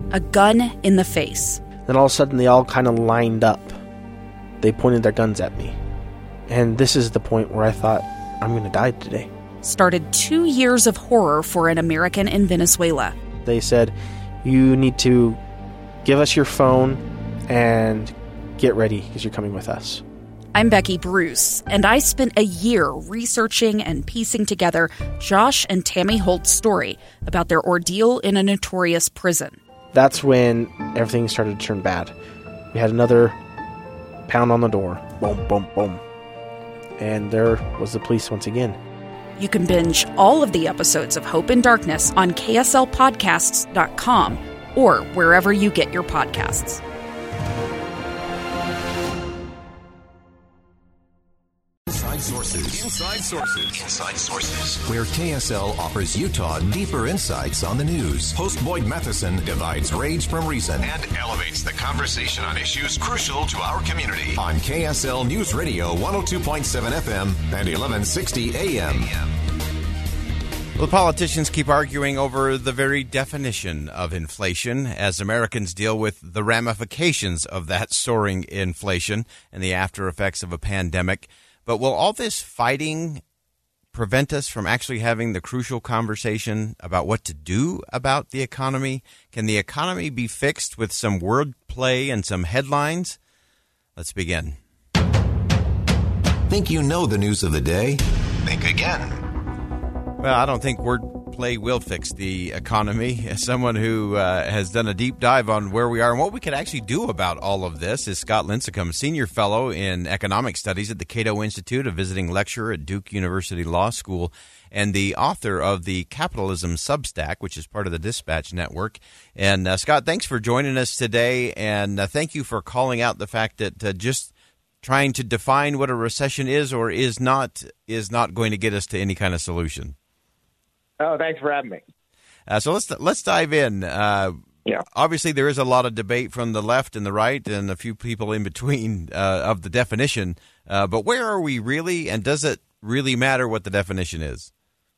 a gun in the face. Then all of a sudden, they all kind of lined up. They pointed their guns at me. And this is the point where I thought, I'm going to die today. Started 2 years of horror for an American in Venezuela. They said, you need to give us your phone and get ready because you're coming with us. I'm Becky Bruce, and I spent a year researching and piecing together Josh and Tammy Holt's story about their ordeal in a notorious prison. That's when everything started to turn bad. We had another pound on the door. Boom, boom, boom. And there was the police once again. You can binge all of the episodes of Hope in Darkness on KSLpodcasts.com or wherever you get your podcasts. Inside Sources. Where KSL offers Utah deeper insights on the news. Host Boyd Matheson divides rage from reason and elevates the conversation on issues crucial to our community. On KSL News Radio 102.7 FM and 1160 AM. Well, the politicians keep arguing over the very definition of inflation as Americans deal with the ramifications of that soaring inflation and the after effects of a pandemic. But will all this fighting prevent us from actually having the crucial conversation about what to do about the economy? Can the economy be fixed with some wordplay and some headlines? Let's begin. Think you know the news of the day? Think again. Well, I don't think wordplay will fix the economy. As someone who has done a deep dive on where we are and what we could actually do about all of this is Scott Lincicome, Senior Fellow in Economic Studies at the Cato Institute, a visiting lecturer at Duke University Law School, and the author of the Capitalism Substack, which is part of the Dispatch Network. And Scott, thanks for joining us today, and thank you for calling out the fact that just trying to define what a recession is or is not going to get us to any kind of solution. Oh, thanks for having me. So let's dive in. Yeah. Obviously, there is a lot of debate from the left and the right and a few people in between of the definition. But where are we really, and does it really matter what the definition is?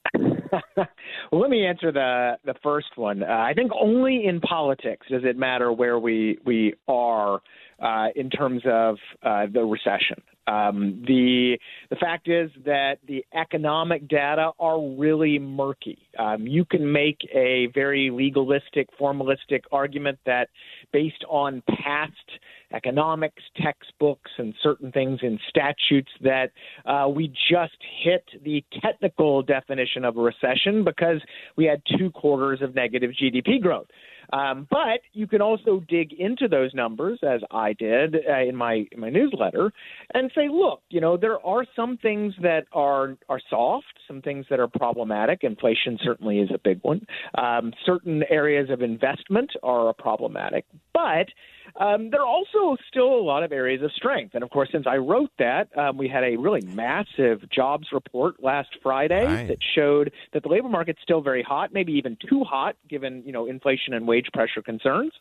Well, let me answer the first one. I think only in politics does it matter where we are in terms of the recession. The fact is that the economic data are really murky. You can make a very legalistic, formalistic argument that based on past economics textbooks and certain things in statutes that we just hit the technical definition of a recession because we had 2 quarters of negative GDP growth. But you can also dig into those numbers, as I did in my newsletter, and say, look, there are some things that are soft, some things that are problematic. Inflation certainly is a big one. Certain areas of investment are problematic, but there are also still a lot of areas of strength. And, of course, since I wrote that, we had a really massive jobs report last Friday that showed that the labor market's still very hot, maybe even too hot, given, inflation and wage pressure concerns.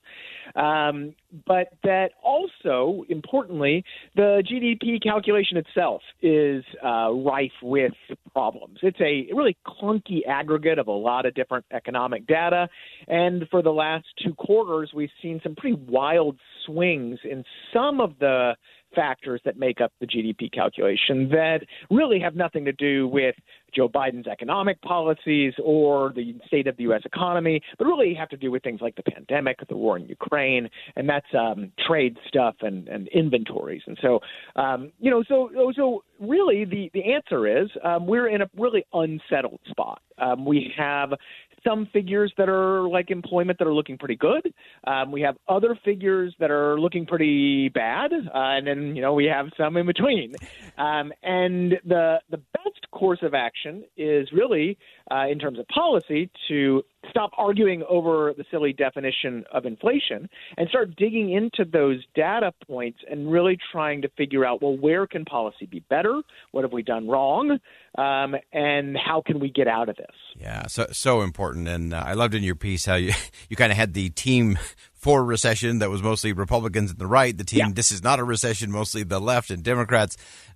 But that also, importantly, the GDP calculation itself is rife with problems. It's a really clunky aggregate of a lot of different economic data. And for the last 2 quarters, we've seen some pretty wild swings in some of the factors that make up the GDP calculation that really have nothing to do with Joe Biden's economic policies or the state of the U.S. economy, but really have to do with things like the pandemic, the war in Ukraine, and that's trade stuff and inventories. And so, so really the answer is we're in a really unsettled spot. We have some figures that are like employment that are looking pretty good. We have other figures that are looking pretty bad. And then, we have some in between. And the best course of action is really, in terms of policy, to stop arguing over the silly definition of inflation and start digging into those data points and really trying to figure out, well, where can policy be better? What have we done wrong? And how can we get out of this? Yeah, so important. And I loved in your piece how you kind of had the team for a recession that was mostly Republicans and the right. The team, this is not a recession, mostly the left and Democrats.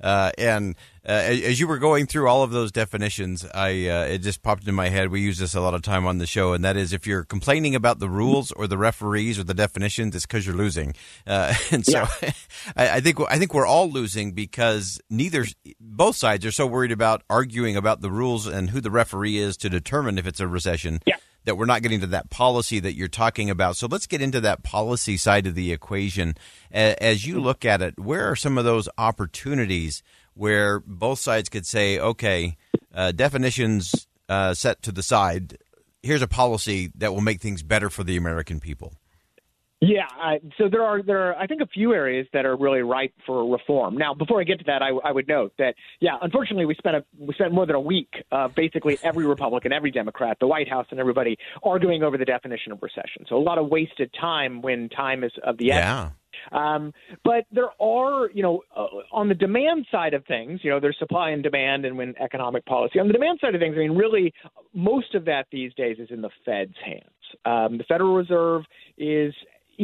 As you were going through all of those definitions, it just popped in my head. We use this a lot of time on the show, and that is if you're complaining about the rules or the referees or the definitions, it's because you're losing. And so I think we're all losing because both sides are so worried about arguing about the rules and who the referee is to determine if it's a recession. Yeah. That we're not getting to that policy that you're talking about. So let's get into that policy side of the equation. As you look at it, where are some of those opportunities where both sides could say, okay, definitions set to the side, here's a policy that will make things better for the American people? Yeah, so there are, I think, a few areas that are really ripe for reform. Now, before I get to that, I would note that, unfortunately, we spent more than a week, basically every Republican, every Democrat, the White House, and everybody arguing over the definition of recession. So a lot of wasted time when time is of the essence. But there are, on the demand side of things, there's supply and demand and when economic policy. On the demand side of things, really, most of that these days is in the Fed's hands. The Federal Reserve is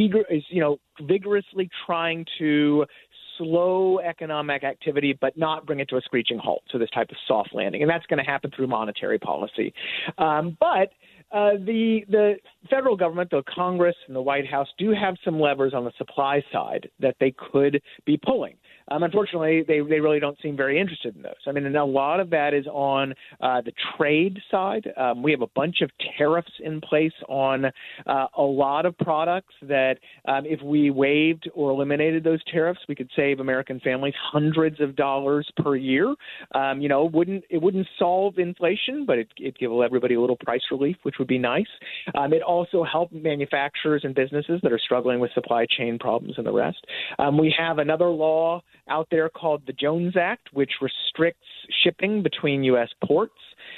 vigorously trying to slow economic activity, but not bring it to a screeching halt. So this type of soft landing, and that's going to happen through monetary policy. But the federal government, the Congress and the White House, do have some levers on the supply side that they could be pulling. Unfortunately, they really don't seem very interested in those. And a lot of that is on the trade side. We have a bunch of tariffs in place on a lot of products that if we waived or eliminated those tariffs, we could save American families hundreds of dollars per year. It wouldn't solve inflation, but it'd give everybody a little price relief, which would be nice. It also helped manufacturers and businesses that are struggling with supply chain problems and the rest. We have another law out there called the Jones Act, which restricts shipping between U.S. ports.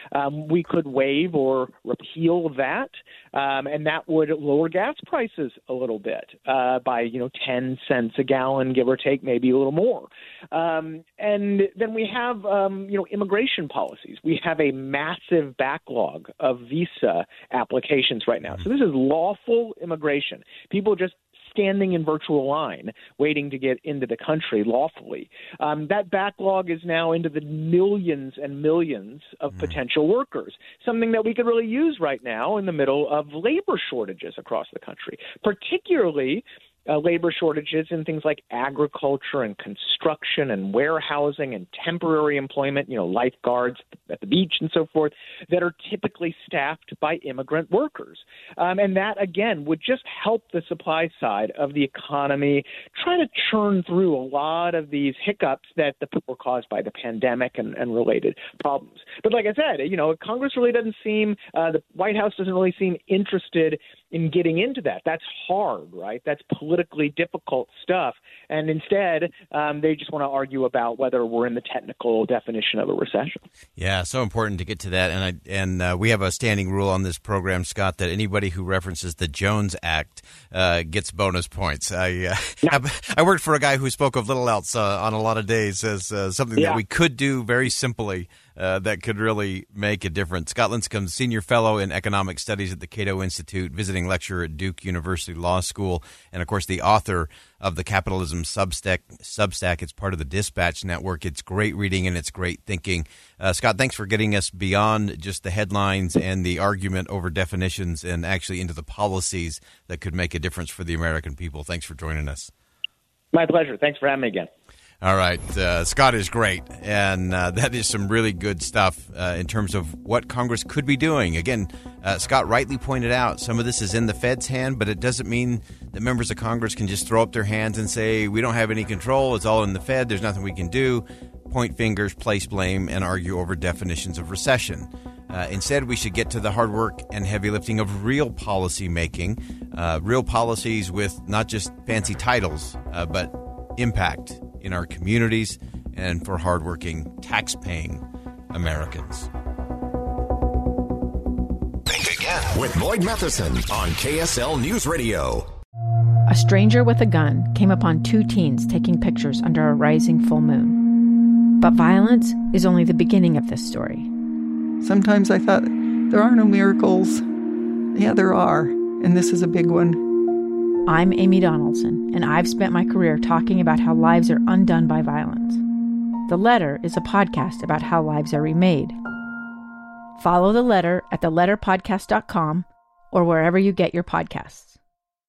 We could waive or repeal that, and that would lower gas prices a little bit by 10 cents a gallon, give or take, maybe a little more. And then we have immigration policies. We have a massive backlog of visa applications right now. So this is lawful immigration. People just standing in virtual line waiting to get into the country lawfully. That backlog is now into the millions and millions of potential workers, something that we could really use right now in the middle of labor shortages across the country, particularly labor shortages in things like agriculture and construction and warehousing and temporary employment, lifeguards at the beach and so forth, that are typically staffed by immigrant workers. And that, again, would just help the supply side of the economy try to churn through a lot of these hiccups that were caused by the pandemic and related problems. But like I said, Congress really doesn't seem, the White House doesn't really seem interested in getting into that. That's hard, right? That's politically difficult stuff. And instead, they just want to argue about whether we're in the technical definition of a recession. Yeah, so important to get to that. And we have a standing rule on this program, Scott, that anybody who references the Jones Act gets bonus points. I worked for a guy who spoke of little else on a lot of days as something that we could do very simply that could really make a difference. Scott Lincicome, Senior Fellow in Economic Studies at the Cato Institute, visiting lecturer at Duke University Law School, and, of course, the author of the Capitalism Substack. It's part of the Dispatch Network. It's great reading and it's great thinking. Scott, thanks for getting us beyond just the headlines and the argument over definitions and actually into the policies that could make a difference for the American people. Thanks for joining us. My pleasure. Thanks for having me again. All right. Scott is great, and that is some really good stuff in terms of what Congress could be doing. Again, Scott rightly pointed out some of this is in the Fed's hand, but it doesn't mean that members of Congress can just throw up their hands and say, we don't have any control, it's all in the Fed, there's nothing we can do, point fingers, place blame, and argue over definitions of recession. Instead, we should get to the hard work and heavy lifting of real policy making, real policies with not just fancy titles, but impact in our communities and for hardworking, tax-paying Americans. Think again with Boyd Matheson on KSL News Radio. A stranger with a gun came upon two teens taking pictures under a rising full moon. But violence is only the beginning of this story. Sometimes I thought, there are no miracles. Yeah, there are, and this is a big one. I'm Amy Donaldson, and I've spent my career talking about how lives are undone by violence. The Letter is a podcast about how lives are remade. Follow The Letter at theletterpodcast.com or wherever you get your podcasts.